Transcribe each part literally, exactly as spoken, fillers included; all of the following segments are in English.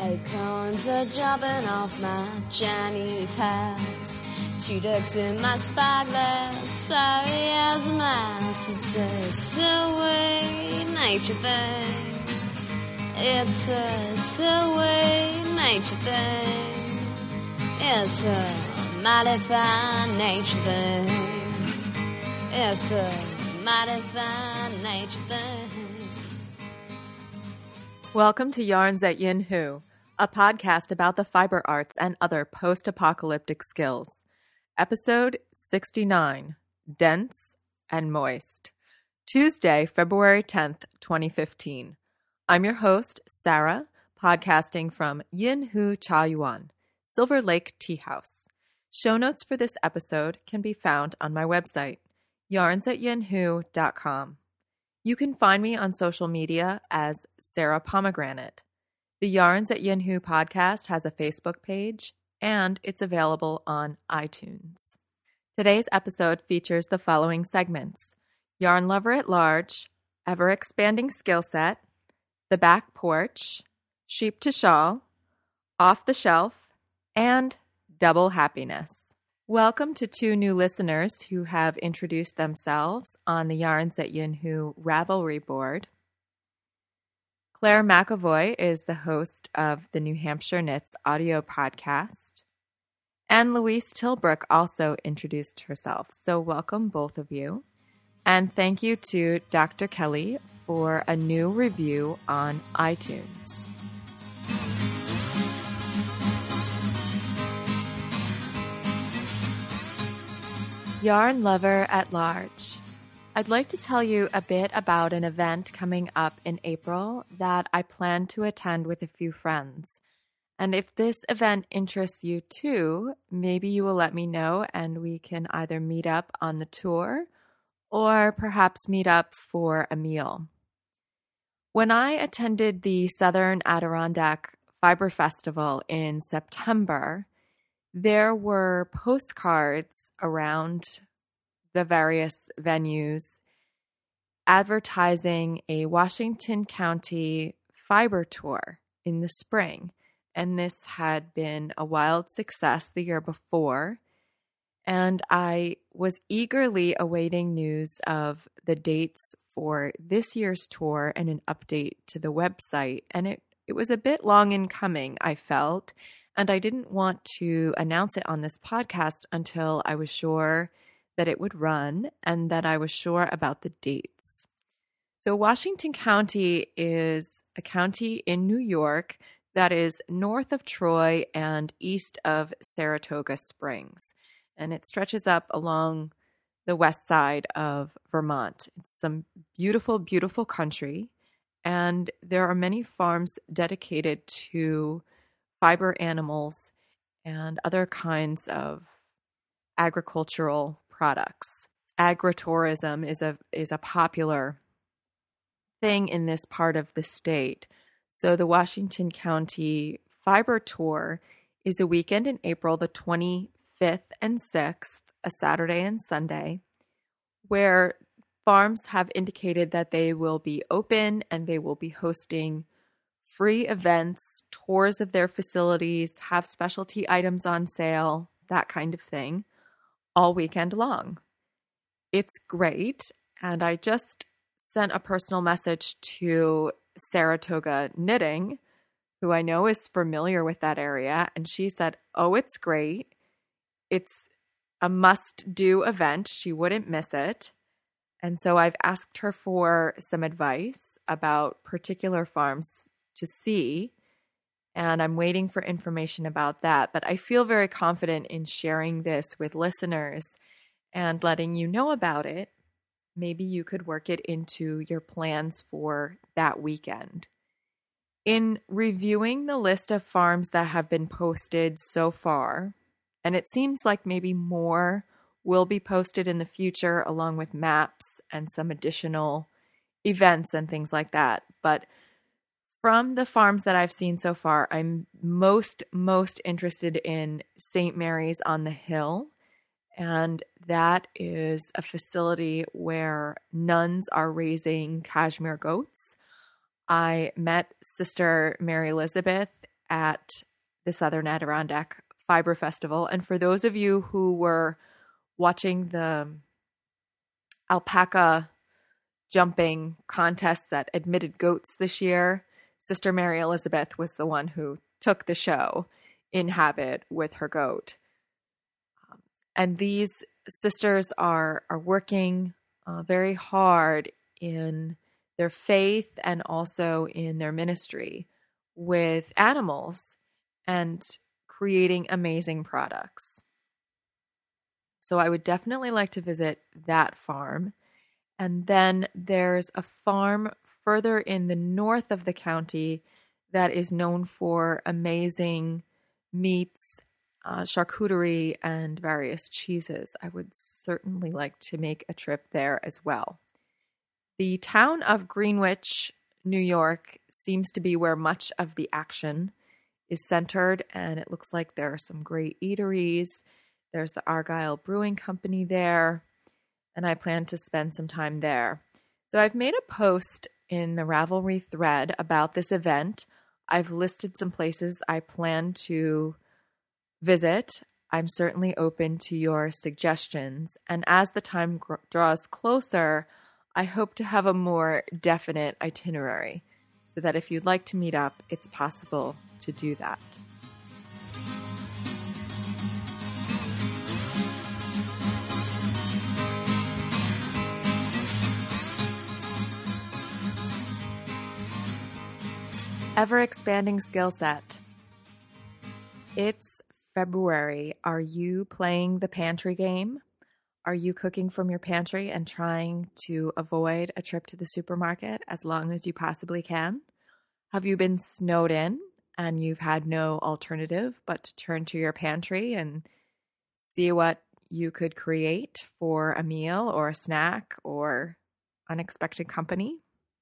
Acorns are dropping off my Chinese house. Two ducks in my spyglass, flowery as a mouse. It's a silly nature thing. It's a silly nature thing. It's a mighty fine nature thing. It's a mighty fine nature thing. Welcome to Yarns at Yin Hu, a podcast about the fiber arts and other post-apocalyptic skills. Episode sixty-nine, Dense and Moist. Tuesday, February tenth, twenty fifteen. I'm your host, Sarah, podcasting from Yin Hu Chaoyuan, Silver Lake Tea House. Show notes for this episode can be found on my website, yarns at yin hu dot com. You can find me on social media as Sarah Pomegranate. The Yarns at Yin Hu podcast has a Facebook page, and it's available on iTunes. Today's episode features the following segments: Yarn Lover at Large, Ever Expanding Skill Set, The Back Porch, Sheep to Shawl, Off the Shelf, and Double Happiness. Welcome to two new listeners who have introduced themselves on the Yarns at Yin Hu Ravelry board. Claire McAvoy is the host of the New Hampshire Knits audio podcast. And Louise Tilbrook also introduced herself. So welcome both of you. And thank you to Doctor Kelly for a new review on iTunes. Yarn Lover at Large. I'd like to tell you a bit about an event coming up in April that I plan to attend with a few friends. And if this event interests you too, maybe you will let me know and we can either meet up on the tour or perhaps meet up for a meal. When I attended the Southern Adirondack Fiber Festival in September, there were postcards around the various venues advertising a Washington County fiber tour in the spring. And this had been a wild success the year before. And I was eagerly awaiting news of the dates for this year's tour and an update to the website. And it, it was a bit long in coming, I felt. And I didn't want to announce it on this podcast until I was sure that it would run and that I was sure about the dates. So Washington County is a county in New York that is north of Troy and east of Saratoga Springs. And it stretches up along the west side of Vermont. It's some beautiful, beautiful country. And there are many farms dedicated to fiber animals and other kinds of agricultural products. Agritourism is a is a popular thing in this part of the state. So the Washington County Fiber Tour is a weekend in April, the twenty-fifth and sixth, a Saturday and Sunday, where farms have indicated that they will be open and they will be hosting free events, tours of their facilities, have specialty items on sale, that kind of thing, all weekend long. It's great. And I just sent a personal message to Saratoga Knitting, who I know is familiar with that area. And she said, oh, it's great. It's a must-do event. She wouldn't miss it. And so I've asked her for some advice about particular farms to see, and I'm waiting for information about that. But I feel very confident in sharing this with listeners and letting you know about it. Maybe you could work it into your plans for that weekend. In reviewing the list of farms that have been posted so far, and it seems like maybe more will be posted in the future along with maps and some additional events and things like that. But from the farms that I've seen so far, I'm most, most interested in Saint Mary's on the Hill. And that is a facility where nuns are raising cashmere goats. I met Sister Mary Elizabeth at the Southern Adirondack Fiber Festival. And for those of you who were watching the alpaca jumping contest that admitted goats this year, Sister Mary Elizabeth was the one who took the show in habit with her goat. Um, and these sisters are, are working uh, very hard in their faith and also in their ministry with animals and creating amazing products. So I would definitely like to visit that farm. And then there's a farm further in the north of the county that is known for amazing meats, uh, charcuterie, and various cheeses. I would certainly like to make a trip there as well. The town of Greenwich, New York, seems to be where much of the action is centered, and it looks like there are some great eateries. There's the Argyle Brewing Company there, and I plan to spend some time there. So I've made a post in the Ravelry thread about this event. I've listed some places I plan to visit. I'm certainly open to your suggestions. And as the time gr- draws closer, I hope to have a more definite itinerary so that if you'd like to meet up, it's possible to do that. Ever-expanding skill set. It's February. Are you playing the pantry game? Are you cooking from your pantry and trying to avoid a trip to the supermarket as long as you possibly can? Have you been snowed in and you've had no alternative but to turn to your pantry and see what you could create for a meal or a snack or unexpected company?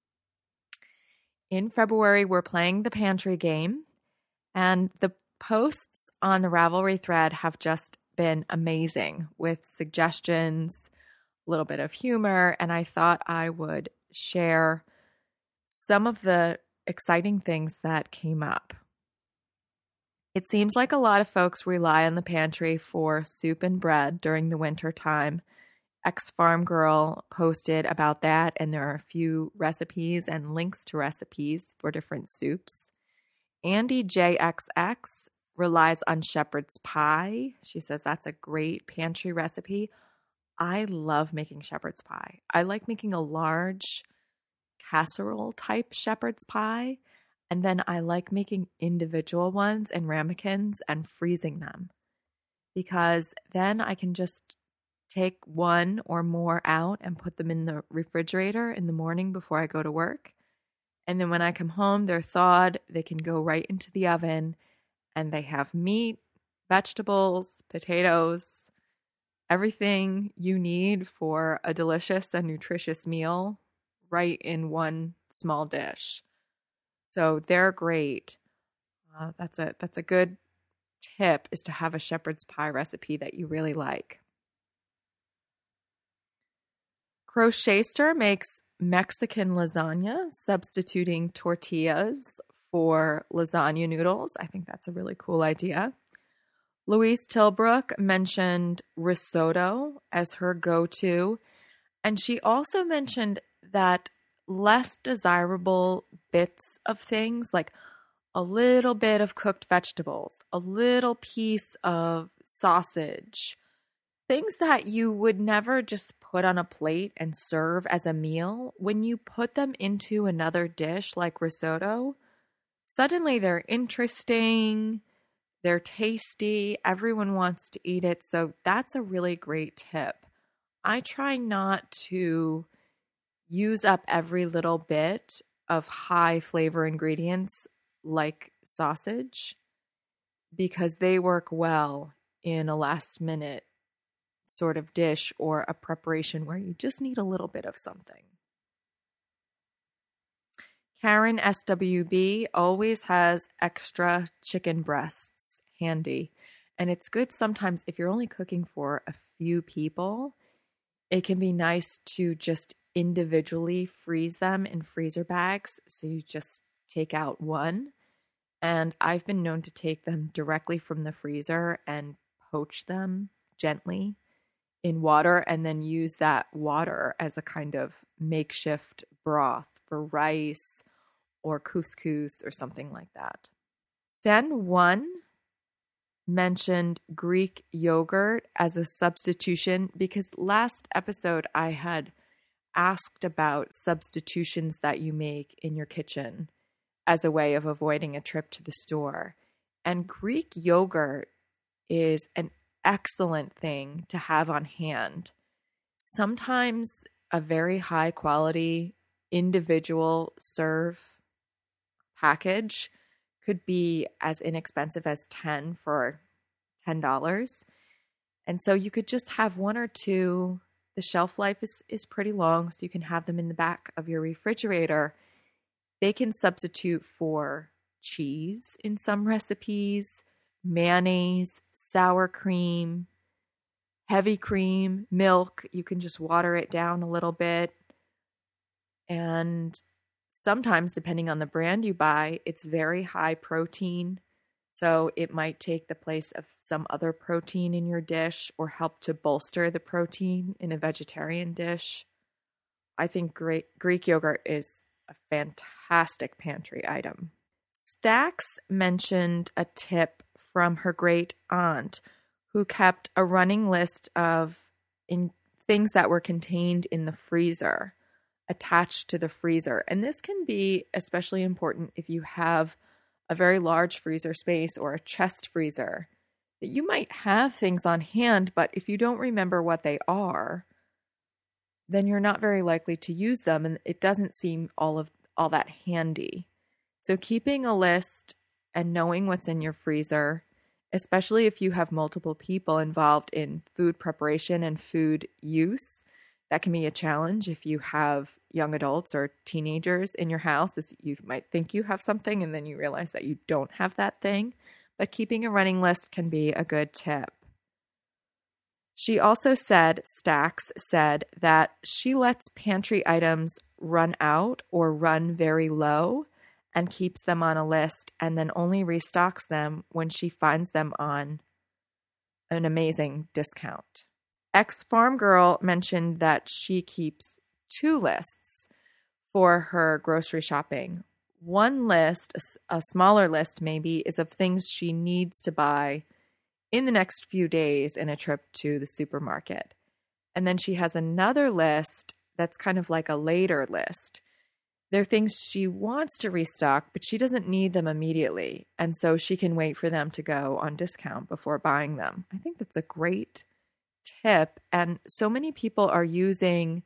In February, we're playing the pantry game, and the posts on the Ravelry thread have just been amazing with suggestions, a little bit of humor, and I thought I would share some of the exciting things that came up. It seems like a lot of folks rely on the pantry for soup and bread during the winter time. Ex-Farm Girl posted about that, and there are a few recipes and links to recipes for different soups. Andy J X X relies on shepherd's pie. She says that's a great pantry recipe. I love making shepherd's pie. I like making a large casserole type shepherd's pie, and then I like making individual ones in ramekins and freezing them, because then I can just take one or more out and put them in the refrigerator in the morning before I go to work. And then when I come home, they're thawed. They can go right into the oven, and they have meat, vegetables, potatoes, everything you need for a delicious and nutritious meal right in one small dish. So they're great. Uh, that's a that's a good tip, is to have a shepherd's pie recipe that you really like. Crochetster makes Mexican lasagna, substituting tortillas for lasagna noodles. I think that's a really cool idea. Louise Tilbrook mentioned risotto as her go-to, and she also mentioned that less desirable bits of things, like a little bit of cooked vegetables, a little piece of sausage, things that you would never just put on a plate and serve as a meal, when you put them into another dish like risotto, suddenly they're interesting, they're tasty, everyone wants to eat it. So that's a really great tip. I try not to use up every little bit of high flavor ingredients like sausage, because they work well in a last minute sort of dish or a preparation where you just need a little bit of something. Karen S W B always has extra chicken breasts handy, and it's good sometimes if you're only cooking for a few people. It can be nice to just individually freeze them in freezer bags, so you just take out one And I've been known to take them directly from the freezer and poach them gently in water and then use that water as a kind of makeshift broth for rice or couscous or something like that. San one mentioned Greek yogurt as a substitution because last episode I had asked about substitutions that you make in your kitchen as a way of avoiding a trip to the store. And Greek yogurt is an excellent thing to have on hand. Sometimes a very high quality individual serve package could be as inexpensive as ten for ten dollars. And so you could just have one or two. The shelf life is, is pretty long, so you can have them in the back of your refrigerator. They can substitute for cheese in some recipes, mayonnaise, sour cream, heavy cream, milk. You can just water it down a little bit. And sometimes, depending on the brand you buy, it's very high protein. So it might take the place of some other protein in your dish or help to bolster the protein in a vegetarian dish. I think Greek, Greek yogurt is a fantastic pantry item. Stax mentioned a tip from her great aunt who kept a running list of in things that were contained in the freezer, attached to the freezer. And this can be especially important if you have a very large freezer space or a chest freezer. That you might have things on hand, but if you don't remember what they are, then you're not very likely to use them, and it doesn't seem all of all that handy. So keeping a list and knowing what's in your freezer, especially if you have multiple people involved in food preparation and food use, that can be a challenge if you have young adults or teenagers in your house. You might think you have something and then you realize that you don't have that thing. But keeping a running list can be a good tip. She also said, Stax said, that she lets pantry items run out or run very low and keeps them on a list and then only restocks them when she finds them on an amazing discount. Ex-Farm Girl mentioned that she keeps two lists for her grocery shopping. One list, a smaller list maybe, is of things she needs to buy in the next few days in a trip to the supermarket. And then she has another list that's kind of like a later list. They're things she wants to restock, but she doesn't need them immediately. And so she can wait for them to go on discount before buying them. I think that's a great tip. And so many people are using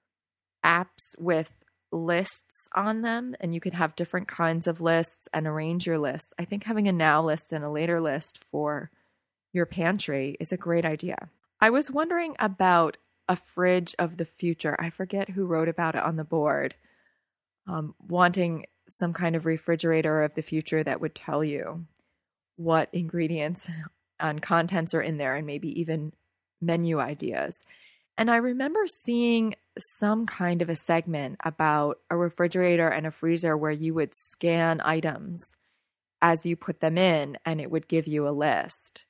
apps with lists on them, and you can have different kinds of lists and arrange your lists. I think having a now list and a later list for your pantry is a great idea. I was wondering about a fridge of the future. I forget who wrote about it on the board, um, wanting some kind of refrigerator of the future that would tell you what ingredients and contents are in there and maybe even menu ideas. And I remember seeing some kind of a segment about a refrigerator and a freezer where you would scan items as you put them in and it would give you a list.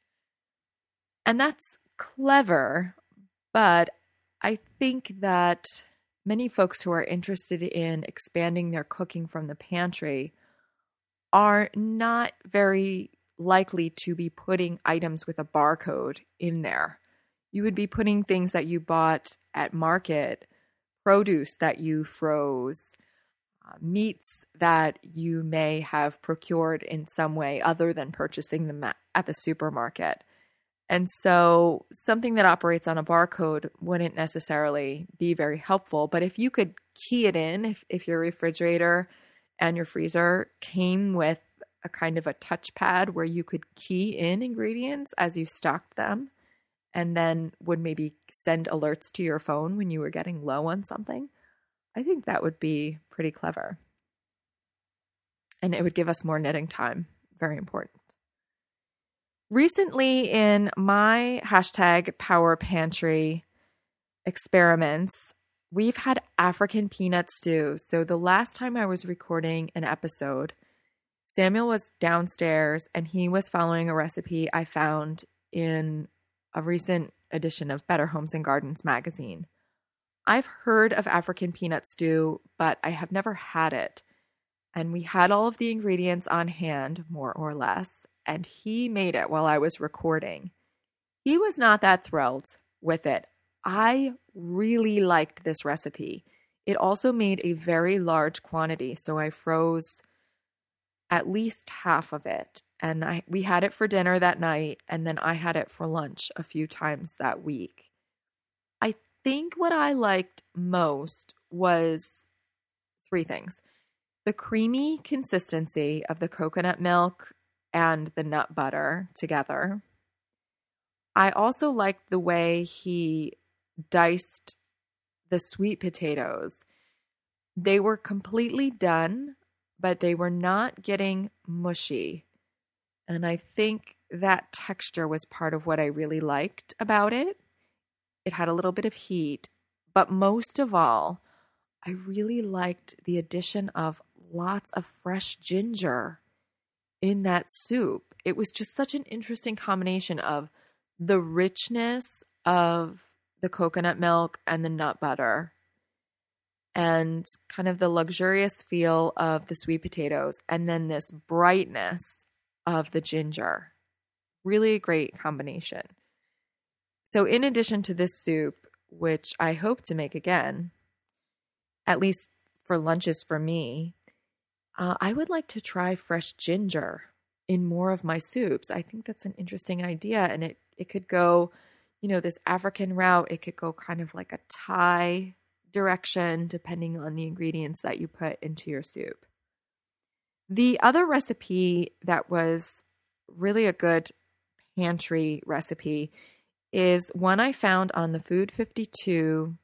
And that's clever, but I think that many folks who are interested in expanding their cooking from the pantry are not very likely to be putting items with a barcode in there. You would be putting things that you bought at market, produce that you froze, uh, meats that you may have procured in some way other than purchasing them at the supermarket. And so something that operates on a barcode wouldn't necessarily be very helpful. But if you could key it in, if, if your refrigerator and your freezer came with a kind of a touchpad where you could key in ingredients as you stocked them, and then would maybe send alerts to your phone when you were getting low on something, I think that would be pretty clever. And it would give us more knitting time. Very important. Recently in my hashtag Power Pantry experiments, we've had African peanut stew. So the last time I was recording an episode, Samuel was downstairs and he was following a recipe I found in a recent edition of Better Homes and Gardens magazine. I've heard of African peanut stew, but I have never had it. And we had all of the ingredients on hand, more or less, and he made it while I was recording. He was not that thrilled with it. I really liked this recipe. It also made a very large quantity, so I froze at least half of it. And I we had it for dinner that night, and then I had it for lunch a few times that week. I think what I liked most was three things. The creamy consistency of the coconut milk and the nut butter together. I also liked the way he diced the sweet potatoes. They were completely done, but they were not getting mushy. And I think that texture was part of what I really liked about it. It had a little bit of heat, but most of all, I really liked the addition of lots of fresh ginger in that soup. It was just such an interesting combination of the richness of the coconut milk and the nut butter and kind of the luxurious feel of the sweet potatoes, and then this brightness of the ginger. Really a great combination. So in addition to this soup, which I hope to make again, at least for lunches for me, uh, I would like to try fresh ginger in more of my soups. I think that's an interesting idea, and it, it could go, you know, this African route. It could go kind of like a Thai direction, depending on the ingredients that you put into your soup. The other recipe that was really a good pantry recipe is one I found on the Food fifty-two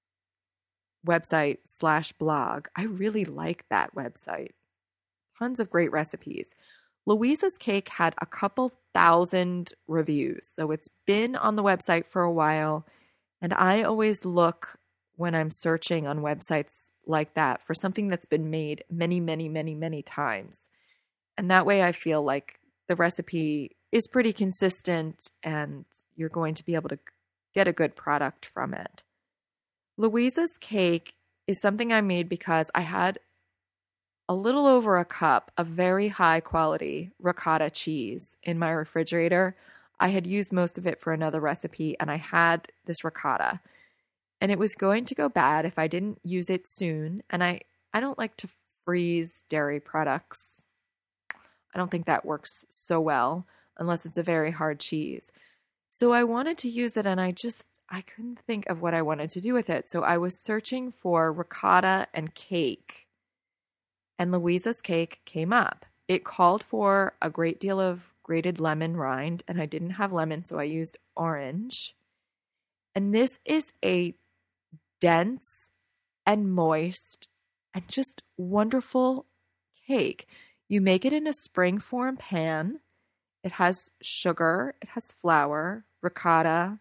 website slash blog. I really like that website. Tons of great recipes. Louisa's Cake had a couple thousand reviews, so it's been on the website for a while, and I always look when I'm searching on websites like that for something that's been made many, many, many, many times. And that way I feel like the recipe is pretty consistent and you're going to be able to get a good product from it. Louisa's Cake is something I made because I had a little over a cup of very high quality ricotta cheese in my refrigerator. I had used most of it for another recipe, and I had this ricotta. And it was going to go bad if I didn't use it soon. And I, I don't like to freeze dairy products. I don't think that works so well unless it's a very hard cheese. So I wanted to use it, and I just, I couldn't think of what I wanted to do with it. So I was searching for ricotta and cake, and Louisa's Cake came up. It called for a great deal of grated lemon rind, and I didn't have lemon, so I used orange. And this is a dense and moist and just wonderful cake. You make it in a springform pan. It has sugar, it has flour, ricotta,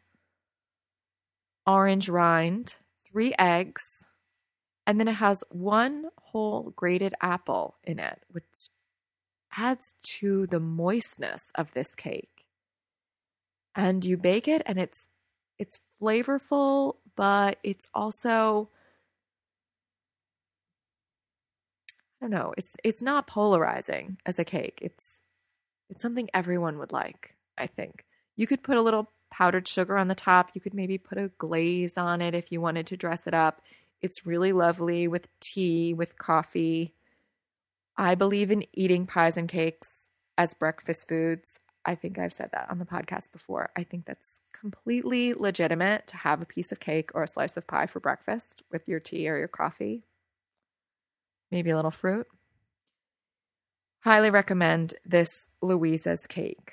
orange rind, three eggs, and then it has one whole grated apple in it, which adds to the moistness of this cake. And you bake it, and it's it's flavorful, but it's also, I don't know, it's it's not polarizing as a cake. It's it's something everyone would like, I think. You could put a little powdered sugar on the top. You could maybe put a glaze on it if you wanted to dress it up. It's really lovely with tea, with coffee. I believe in eating pies and cakes as breakfast foods. I think I've said that on the podcast before. I think that's completely legitimate to have a piece of cake or a slice of pie for breakfast with your tea or your coffee. Maybe a little fruit. Highly recommend this Louisa's Cake.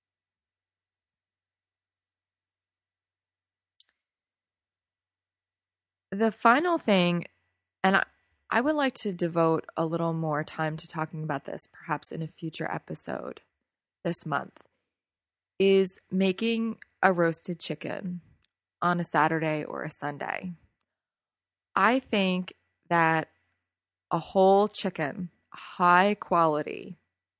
The final thing, and I, I would like to devote a little more time to talking about this, perhaps in a future episode this month, is making a roasted chicken on a Saturday or a Sunday. I think that a whole chicken, high quality,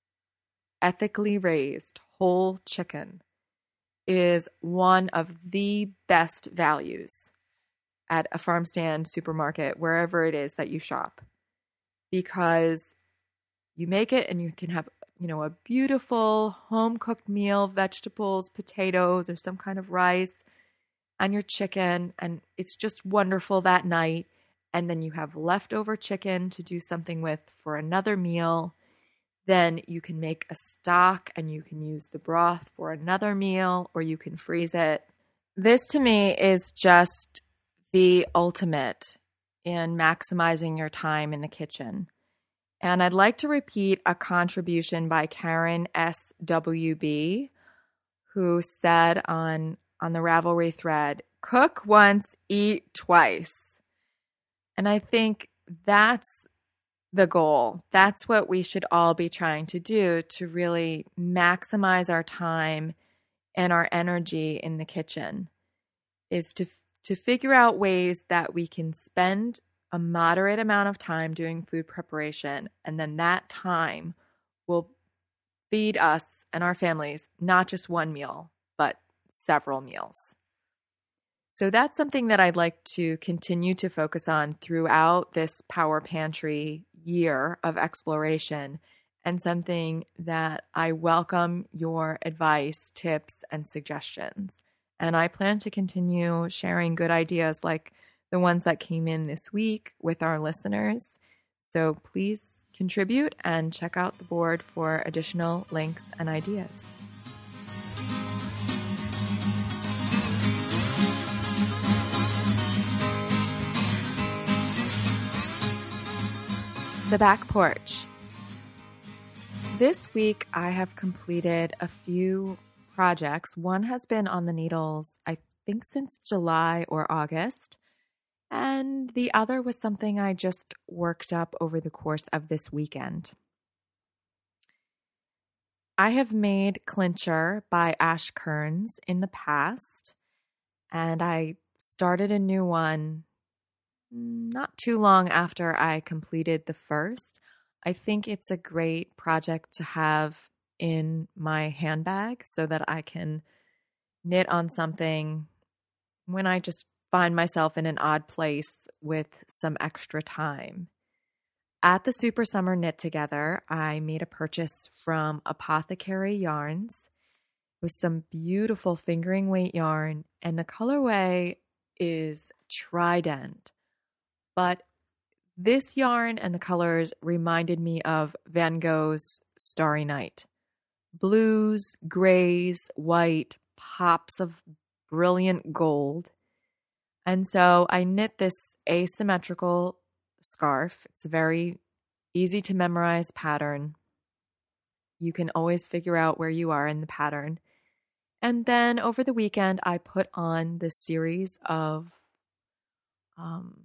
ethically raised whole chicken is one of the best values at a farm stand, supermarket, wherever it is that you shop, because you make it and you can have, you know, a beautiful home cooked meal, vegetables, potatoes, or some kind of rice, and your chicken, and it's just wonderful that night. And then you have leftover chicken to do something with for another meal. Then you can make a stock and you can use the broth for another meal, or you can freeze it. This to me is just the ultimate in maximizing your time in the kitchen. And I'd like to repeat a contribution by Karen S W B, who said on, on the Ravelry thread, cook once, eat twice. And I think that's the goal. That's what we should all be trying to do, to really maximize our time and our energy in the kitchen, is to to figure out ways that we can spend a moderate amount of time doing food preparation, and then that time will feed us and our families not just one meal, but several meals. So that's something that I'd like to continue to focus on throughout this Power Pantry year of exploration, and something that I welcome your advice, tips, and suggestions. And I plan to continue sharing good ideas like the ones that came in this week with our listeners. So please contribute and check out the board for additional links and ideas. The back porch. This week, I have completed a few projects. One has been on the needles, I think, since July or August. And the other was something I just worked up over the course of this weekend. I have made Clincher by Ash Kearns in the past, and I started a new one not too long after I completed the first. I think it's a great project to have in my handbag so that I can knit on something when I just find myself in an odd place with some extra time. At the Super Summer Knit Together, I made a purchase from Apothecary Yarns with some beautiful fingering weight yarn, and the colorway is Trident. But this yarn and the colors reminded me of Van Gogh's Starry Night. Blues, grays, white, pops of brilliant gold. And so I knit this asymmetrical scarf. It's a very easy to memorize pattern. You can always figure out where you are in the pattern. And then over the weekend, I put on this series of um,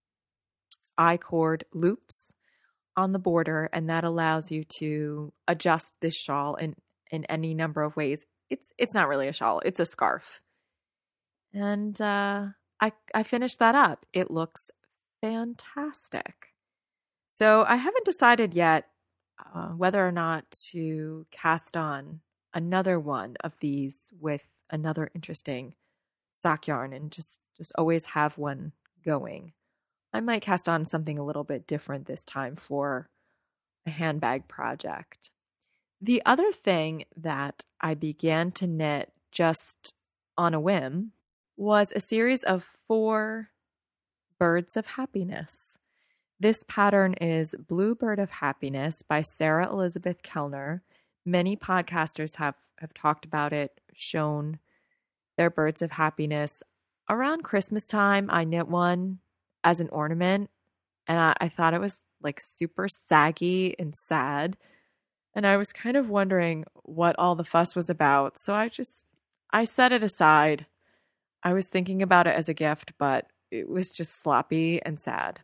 I-cord loops on the border, and that allows you to adjust this shawl in, in any number of ways. It's it's not really a shawl, it's a scarf. And uh, I, I finished that up. It looks fantastic. So I haven't decided yet uh, whether or not to cast on another one of these with another interesting sock yarn and just, just always have one going. I might cast on something a little bit different this time for a handbag project. The other thing that I began to knit just on a whim was a series of four birds of happiness. This pattern is Blue Bird of Happiness by Sarah Elizabeth Kellner. Many podcasters have, have talked about it, shown their birds of happiness. Around Christmas time, I knit one as an ornament, and I, I thought it was like super saggy and sad. And I was kind of wondering what all the fuss was about. So I just, I set it aside. I was thinking about it as a gift, but it was just sloppy and sad.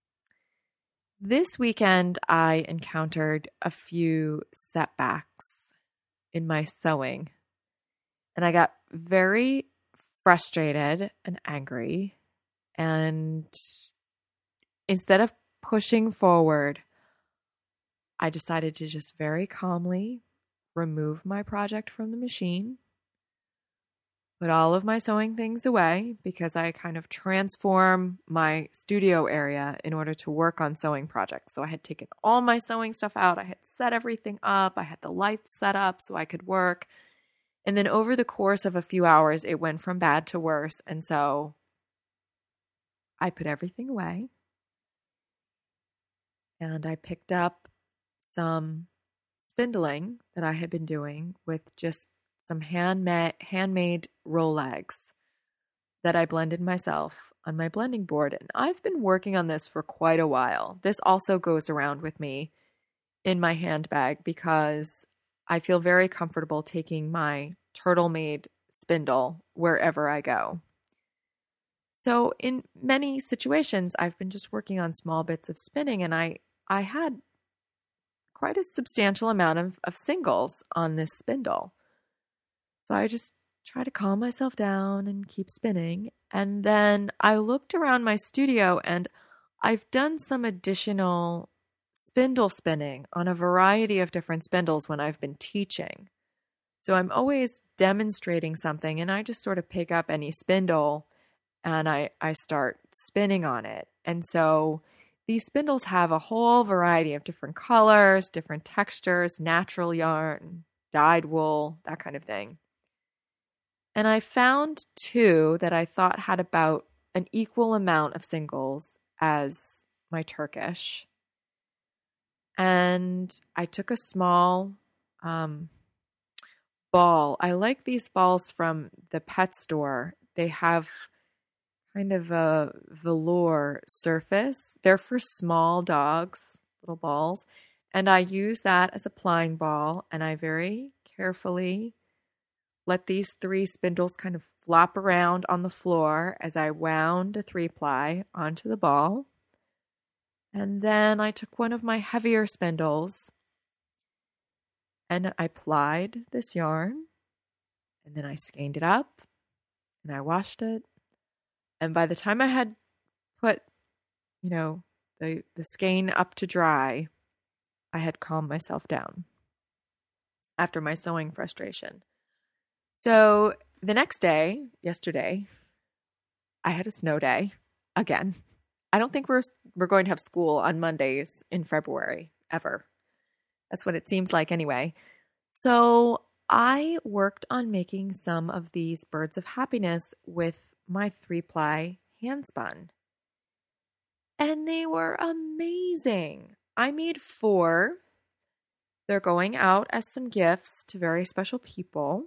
This weekend, I encountered a few setbacks in my sewing, and I got very frustrated and angry. And instead of pushing forward, I decided to just very calmly remove my project from the machine, put all of my sewing things away because I kind of transform my studio area in order to work on sewing projects. So I had taken all my sewing stuff out. I had set everything up. I had the lights set up so I could work. And then over the course of a few hours, it went from bad to worse. And so I put everything away and I picked up some spindling that I had been doing with just some handmade handmade Rolex that I blended myself on my blending board. And I've been working on this for quite a while. This also goes around with me in my handbag because I feel very comfortable taking my Turtle-Made spindle wherever I go. So in many situations, I've been just working on small bits of spinning, and I, I had quite a substantial amount of, of singles on this spindle. So I just try to calm myself down and keep spinning. And then I looked around my studio and I've done some additional spindle spinning on a variety of different spindles when I've been teaching. So I'm always demonstrating something and I just sort of pick up any spindle and I, I start spinning on it. And so these spindles have a whole variety of different colors, different textures, natural yarn, dyed wool, that kind of thing. And I found two that I thought had about an equal amount of singles as my Turkish. And I took a small um, ball. I like these balls from the pet store. They have kind of a velour surface. They're for small dogs, little balls. And I use that as a plying ball. And I very carefully let these three spindles kind of flop around on the floor as I wound a three-ply onto the ball. And then I took one of my heavier spindles and I plied this yarn. And then I skeined it up and I washed it. And by the time I had put, you know, the, the skein up to dry, I had calmed myself down after my sewing frustration. So the next day, yesterday, I had a snow day again. I don't think we're we're going to have school on Mondays in February, ever. That's what it seems like anyway. So I worked on making some of these birds of happiness with my three-ply handspun. And they were amazing. I made four. They're going out as some gifts to very special people.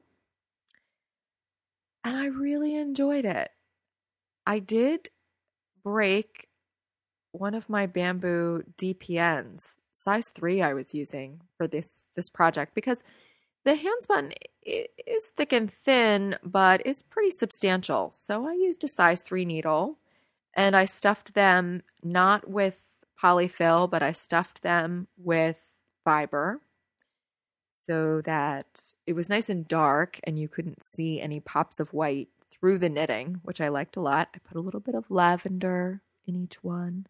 And I really enjoyed it. I did break one of my bamboo D P Ns, size three I was using for this, this project, because the handspun is thick and thin, but it's pretty substantial. So I used a size three needle and I stuffed them not with polyfill, but I stuffed them with fiber, so that it was nice and dark and you couldn't see any pops of white through the knitting, which I liked a lot. I put a little bit of lavender in each one.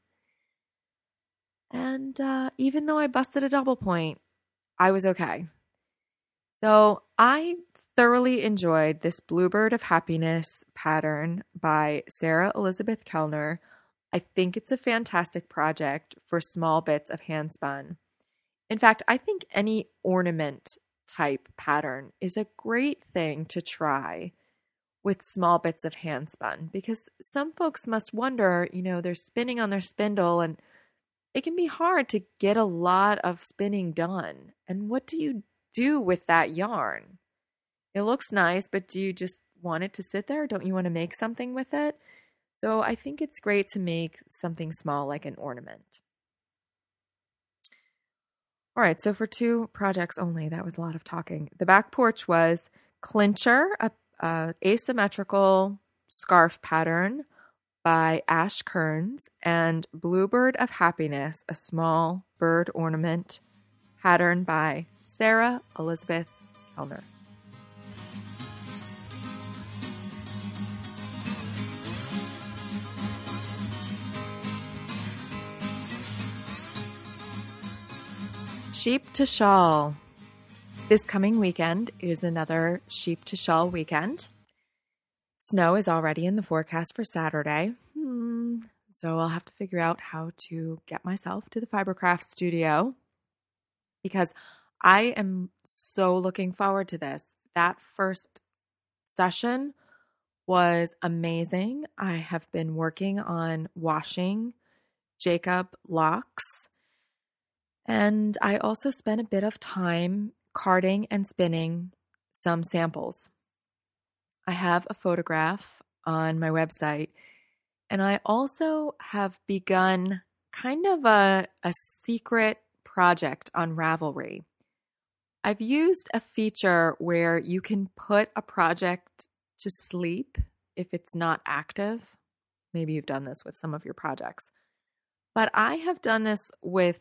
And uh, even though I busted a double point, I was okay. So I thoroughly enjoyed this Bluebird of Happiness pattern by Sarah Elizabeth Kellner. I think it's a fantastic project for small bits of handspun. In fact, I think any ornament type pattern is a great thing to try with small bits of handspun, because some folks must wonder, you know, they're spinning on their spindle and it can be hard to get a lot of spinning done. And what do you do with that yarn? It looks nice, but do you just want it to sit there? Don't you want to make something with it? So I think it's great to make something small like an ornament. All right, so for two projects only, that was a lot of talking. The back porch was Clincher, a, a asymmetrical scarf pattern by Ash Kearns, and Bluebird of Happiness, a small bird ornament pattern by Sarah Elizabeth Kellner. Sheep to Shawl. This coming weekend is another Sheep to Shawl weekend. Snow is already in the forecast for Saturday, hmm. so I'll have to figure out how to get myself to the Fibercraft studio because I am so looking forward to this. That first session was amazing. I have been working on washing Jacob locks, and I also spent a bit of time carding and spinning some samples. I have a photograph on my website, and I also have begun kind of a, a secret project on Ravelry. I've used a feature where you can put a project to sleep if it's not active. Maybe you've done this with some of your projects. But I have done this with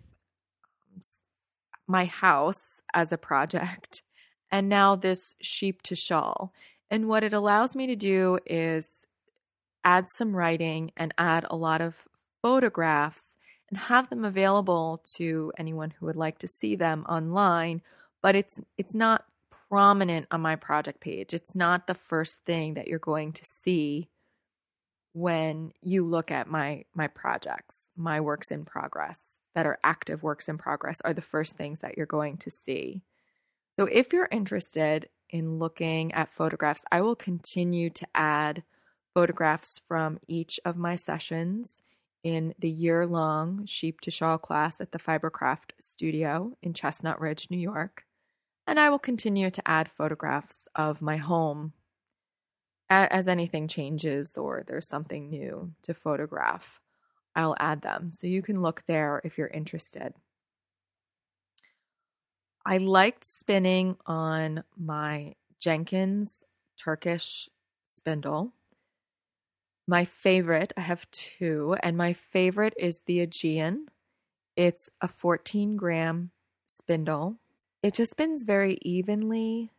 my house as a project, and now this Sheep to Shawl. And what it allows me to do is add some writing and add a lot of photographs and have them available to anyone who would like to see them online, but it's it's not prominent on my project page. It's not the first thing that you're going to see when you look at my my projects, my works in progress that are active works in progress are the first things that you're going to see. So if you're interested in looking at photographs, I will continue to add photographs from each of my sessions in the year-long Sheep to Shawl class at the Fibercraft studio in Chestnut Ridge, New York. And I will continue to add photographs of my home as anything changes or there's something new to photograph. I'll add them. So you can look there if you're interested. I liked spinning on my Jenkins Turkish spindle. My favorite, I have two, and my favorite is the Aegean. It's a fourteen gram spindle. It just spins very evenly.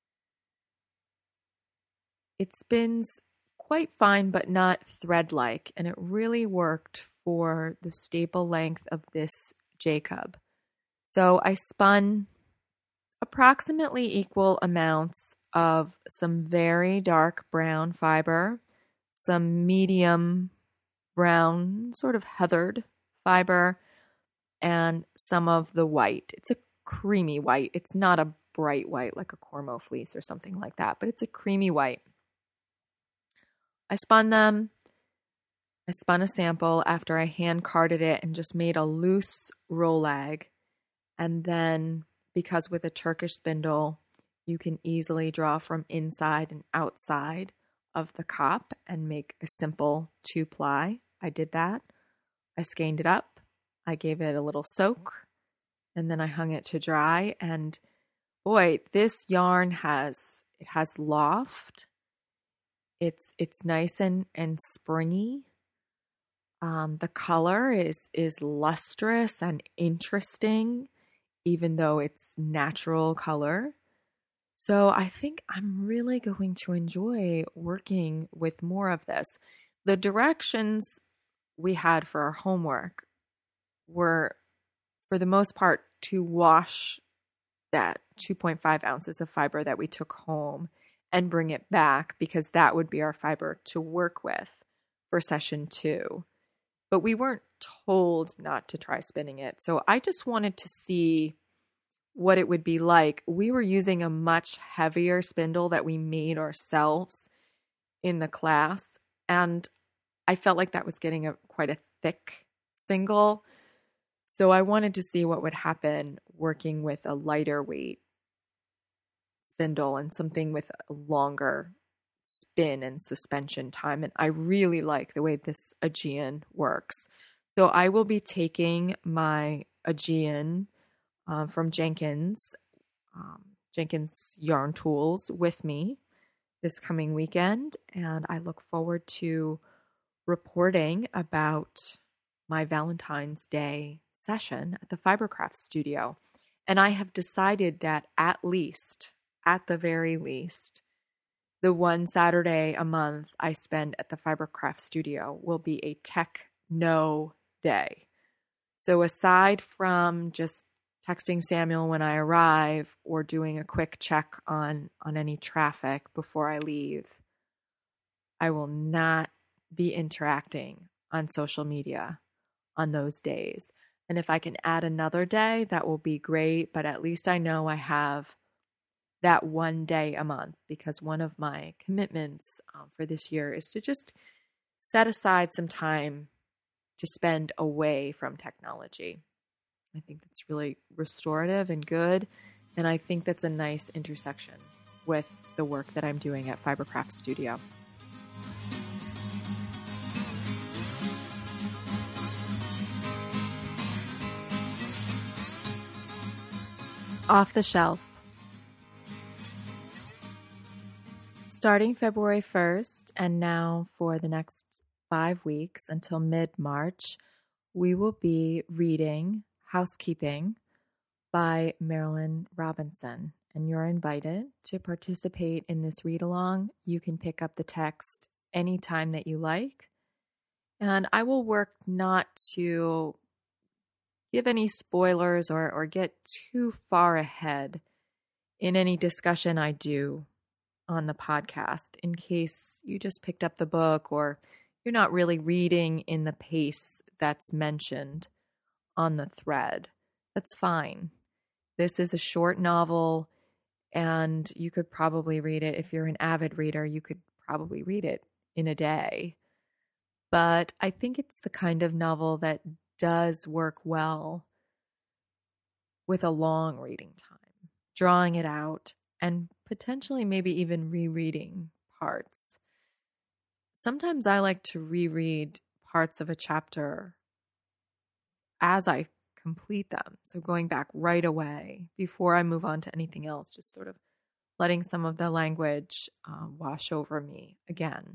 It spins quite fine, but not thread-like, and it really worked for the staple length of this Jacob. So I spun approximately equal amounts of some very dark brown fiber, some medium brown, sort of heathered fiber, and some of the white. It's a creamy white. It's not a bright white like a Cormo fleece or something like that, but it's a creamy white. I spun them. I spun a sample after I hand carded it and just made a loose rolag. And then, because with a Turkish spindle, you can easily draw from inside and outside of the cop and make a simple two-ply. I did that. I skeined it up. I gave it a little soak. And then I hung it to dry. And boy, this yarn has, it has loft. It's it's nice and, and springy. Um, the color is is lustrous and interesting, even though it's natural color. So I think I'm really going to enjoy working with more of this. The directions we had for our homework were, for the most part, to wash that two point five ounces of fiber that we took home and bring it back, because that would be our fiber to work with for session two. But we weren't told not to try spinning it. So I just wanted to see what it would be like. We were using a much heavier spindle that we made ourselves in the class, and I felt like that was getting a quite a thick single. So I wanted to see what would happen working with a lighter weight spindle and something with a longer spin and suspension time. And I really like the way this Aegean works. So I will be taking my Aegean um, from Jenkins, um, Jenkins Yarn Tools with me this coming weekend. And I look forward to reporting about my Valentine's Day session at the Fibercraft studio. And I have decided that at least, at the very least, the one Saturday a month I spend at the Fibercraft studio will be a techno day. So aside from just texting Samuel when I arrive or doing a quick check on, on any traffic before I leave. I will not be interacting on social media on those days. And if I can add another day, that will be great. But at least I know I have that one day a month, because one of my commitments um, for this year is to just set aside some time to spend away from technology. I think that's really restorative and good. And I think that's a nice intersection with the work that I'm doing at Fibercraft Studio. Off the Shelf. Starting February first, and now for the next five weeks until mid-March, we will be reading Housekeeping by Marilynne Robinson. And you're invited to participate in this read-along. You can pick up the text anytime that you like. And I will work not to give any spoilers or, or get too far ahead in any discussion I do on the podcast, in case you just picked up the book or you're not really reading in the pace that's mentioned on the thread. That's fine. This is a short novel, and you could probably read it. If you're an avid reader, you could probably read it in a day. But I think it's the kind of novel that does work well with a long reading time, drawing it out and potentially maybe even rereading parts. Sometimes I like to reread parts of a chapter as I complete them. So going back right away before I move on to anything else, just sort of letting some of the language uh, wash over me again.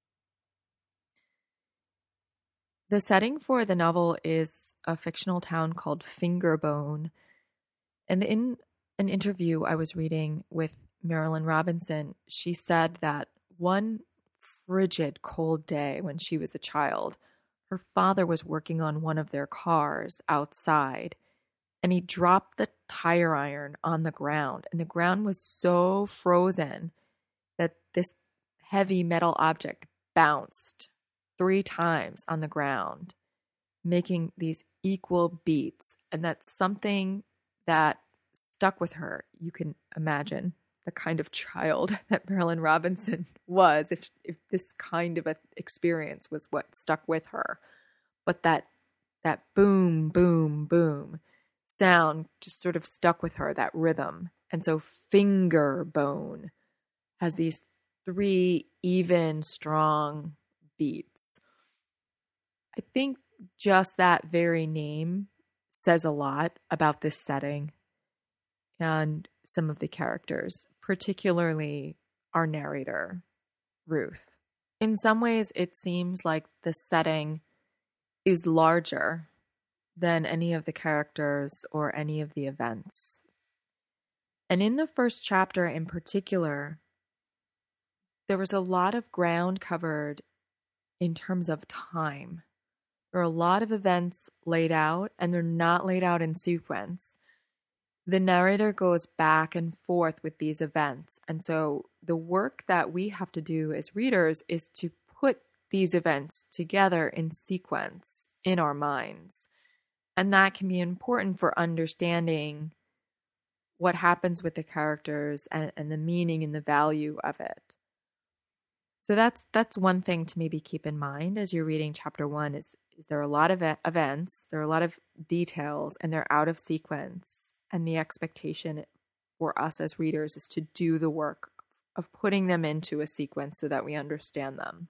The setting for the novel is a fictional town called Fingerbone. And in an interview I was reading with Marilynne Robinson, she said that one frigid, cold day when she was a child, her father was working on one of their cars outside, and he dropped the tire iron on the ground. And the ground was so frozen that this heavy metal object bounced three times on the ground, making these equal beats. And that's something that stuck with her. You can imagine the kind of child that Marilynne Robinson was if if this kind of a experience was what stuck with her. But that that boom, boom, boom sound just sort of stuck with her, that rhythm. And so Fingerbone has these three even, strong beats. I think just that very name says a lot about this setting and some of the characters, particularly our narrator, Ruth. In some ways, it seems like the setting is larger than any of the characters or any of the events. And in the first chapter in particular, there was a lot of ground covered in terms of time. There are a lot of events laid out, and they're not laid out in sequence. The narrator goes back and forth with these events. And so the work that we have to do as readers is to put these events together in sequence in our minds. And that can be important for understanding what happens with the characters and, and the meaning and the value of it. So that's that's one thing to maybe keep in mind as you're reading chapter one is, is there are a lot of events, there are a lot of details, and they're out of sequence. And the expectation for us as readers is to do the work of putting them into a sequence so that we understand them.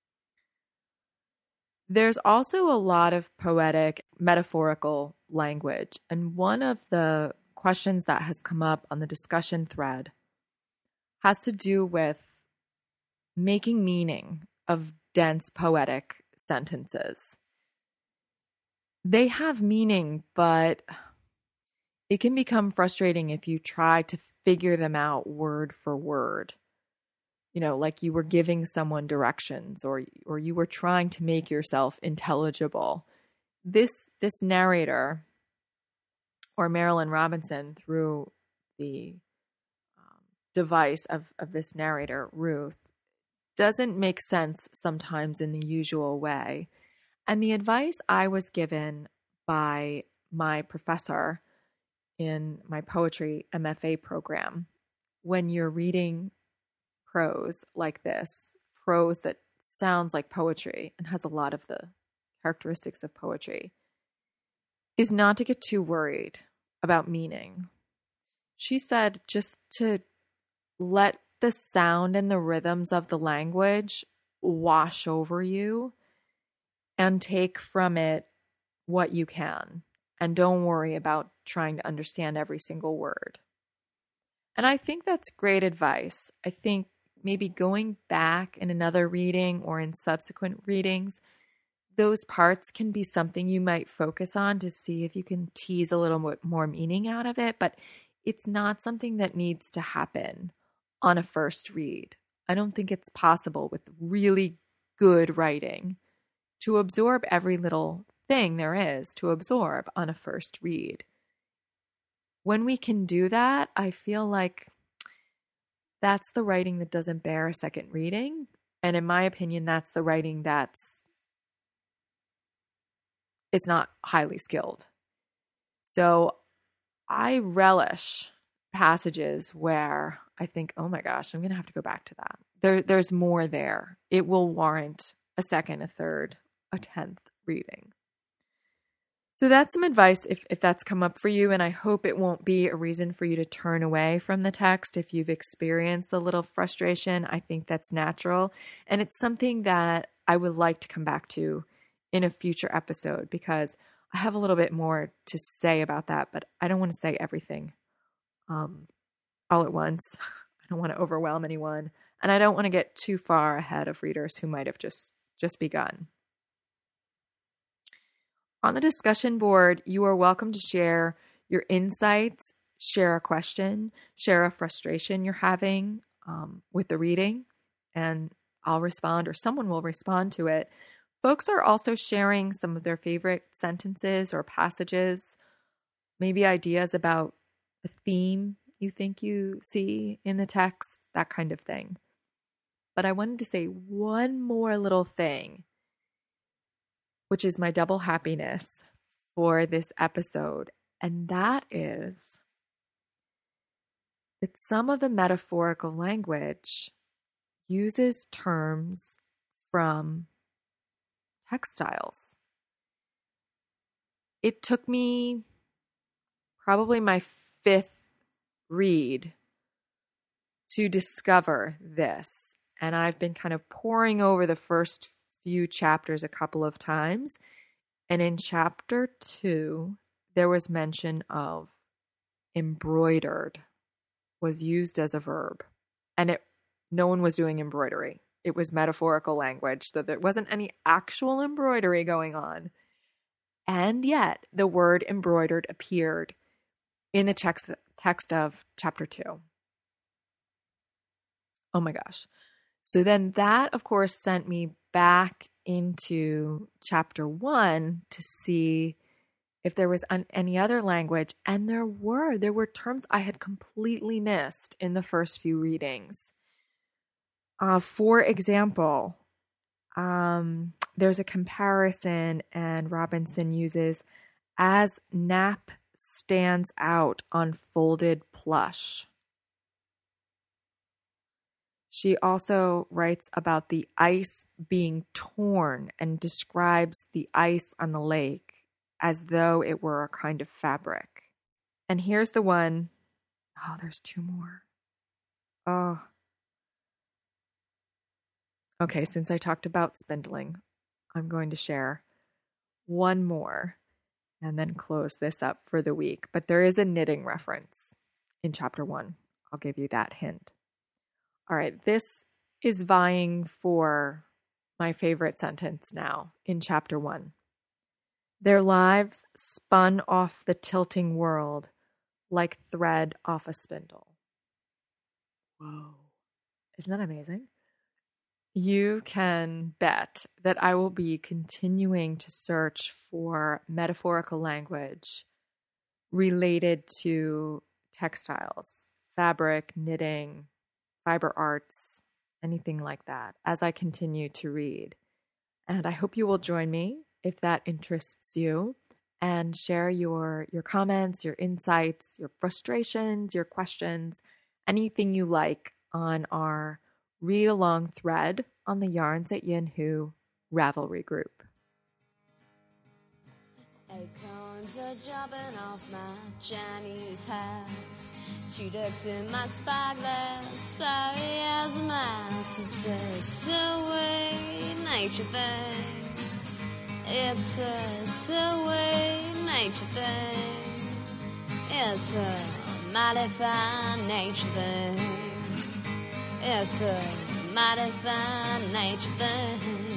There's also a lot of poetic, metaphorical language. And one of the questions that has come up on the discussion thread has to do with making meaning of dense poetic sentences. They have meaning, but it can become frustrating if you try to figure them out word for word. You know, like you were giving someone directions or or you were trying to make yourself intelligible. This this narrator or Marilynne Robinson through the um, device of, of this narrator, Ruth, doesn't make sense sometimes in the usual way. And the advice I was given by my professor in my poetry M F A program, when you're reading prose like this, prose that sounds like poetry and has a lot of the characteristics of poetry, is not to get too worried about meaning. She said just to let the sound and the rhythms of the language wash over you and take from it what you can. And don't worry about trying to understand every single word. And I think that's great advice. I think maybe going back in another reading or in subsequent readings, those parts can be something you might focus on to see if you can tease a little bit more meaning out of it. But it's not something that needs to happen on a first read. I don't think it's possible with really good writing to absorb every little thing there is to absorb on a first read. When we can do that, I feel like that's the writing that doesn't bear a second reading. And in my opinion, that's the writing that's it's not highly skilled. So I relish passages where I think, oh my gosh, I'm going to have to go back to that. There, there's more there. It will warrant a second, a third, a tenth reading. So that's some advice if, if that's come up for you, and I hope it won't be a reason for you to turn away from the text if you've experienced a little frustration. I think that's natural, and it's something that I would like to come back to in a future episode because I have a little bit more to say about that, but I don't want to say everything um, all at once. I don't want to overwhelm anyone, and I don't want to get too far ahead of readers who might have just, just begun. On the discussion board, you are welcome to share your insights, share a question, share a frustration you're having um, with the reading, and I'll respond or someone will respond to it. Folks are also sharing some of their favorite sentences or passages, maybe ideas about a theme you think you see in the text, that kind of thing. But I wanted to say one more little thing, which is my double happiness for this episode. And that is that some of the metaphorical language uses terms from textiles. It took me probably my fifth read to discover this. And I've been kind of poring over the first few chapters a couple of times. And in chapter two, there was mention of embroidered was used as a verb. And it no one was doing embroidery. It was metaphorical language, so there wasn't any actual embroidery going on. And yet, the word embroidered appeared in the text, text of chapter two. Oh my gosh. So then that, of course, sent me back into chapter one to see if there was an, any other language. And there were. There were terms I had completely missed in the first few readings. Uh, for example, um, there's a comparison, and Robinson uses as nap stands out on folded plush. She also writes about the ice being torn and describes the ice on the lake as though it were a kind of fabric. And here's the one. Oh, there's two more. Oh. Okay, since I talked about spindling, I'm going to share one more and then close this up for the week. But there is a knitting reference in chapter one. I'll give you that hint. All right, this is vying for my favorite sentence now in chapter one. Their lives spun off the tilting world like thread off a spindle. Whoa. Isn't that amazing? You can bet that I will be continuing to search for metaphorical language related to textiles, fabric, knitting, fiber arts, anything like that, as I continue to read. And I hope you will join me if that interests you, and share your, your comments, your insights, your frustrations, your questions, anything you like on our read-along thread on the Yarns at Yin Hu Ravelry group. Acorns are dropping off my Chinese house. Two ducks in my spyglass, fiery as a mouse. It's a silly nature thing. It's a silly nature thing. It's a mighty fine nature thing. It's a mighty fine nature thing.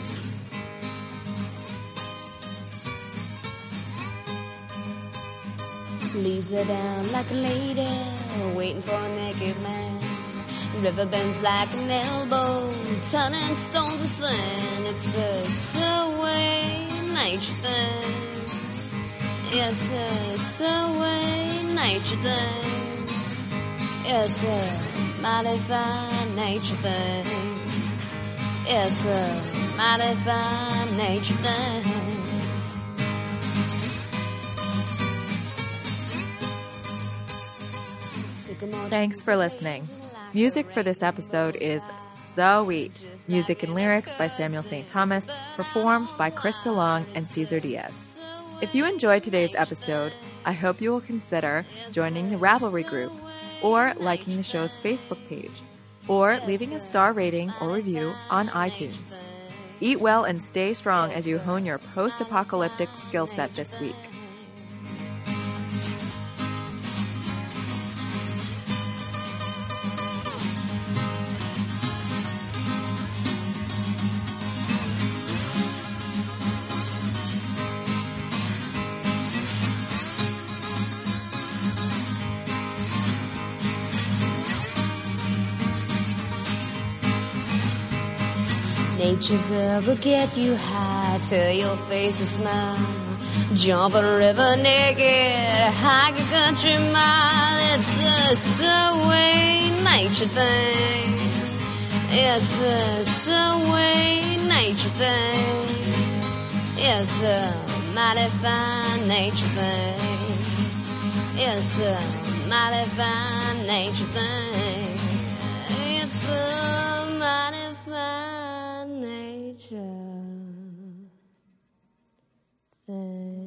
Leaves her down like a lady, waiting for a naked man. River bends like an elbow, turning stones to sand. It's a silly nature thing. It's a silly nature thing. It's a mighty fine nature thing. It's a mighty fine nature thing. Thanks for listening. Music for this episode is Sweet. Music and lyrics by Samuel Saint Thomas, performed by Chris DeLong and Cesar Diaz. If you enjoyed today's episode, I hope you will consider joining the Ravelry group, or liking the show's Facebook page, or leaving a star rating or review on iTunes. Eat well and stay strong as you hone your post-apocalyptic skill set this week. Nature's ever get you high till your face a smile. Jump a river naked, hike a country mile. It's a subway nature thing. It's a subway nature thing. It's a mighty fine nature thing. It's a mighty fine nature thing. It's a mighty fine nature thing.